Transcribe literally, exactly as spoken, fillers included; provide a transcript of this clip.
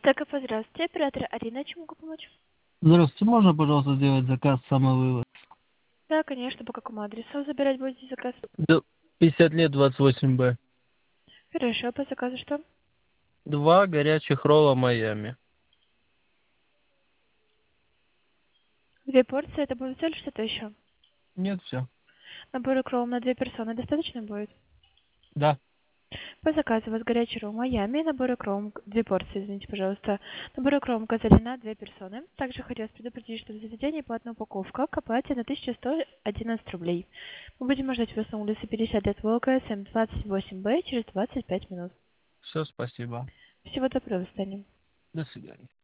ТКФ, здравствуйте. Оператор Арина, чем могу помочь? Здравствуйте, можно, пожалуйста, сделать заказ самовывоз? Да, конечно. По какому адресу забирать будете заказ? Да, пятьдесят лет, двадцать восемь Б. Хорошо, по заказу что? Два горячих ролла Майами. Две порции, это будет все или что-то еще? Нет, все. Набор ролл на две персоны достаточно будет? Да. По заказу у вас горячий ролл Майами, набор ролл, две порции, извините, пожалуйста. Набор ролл газели на две персоны. Также хотелось предупредить, что в заведении платная упаковка к оплате на тысяча сто одиннадцать рублей. Мы будем ждать вас на улице пятьдесят лет Волга, семь двадцать восемь Б через двадцать пять минут. Все, спасибо. Всего доброго, до свидания. До свидания.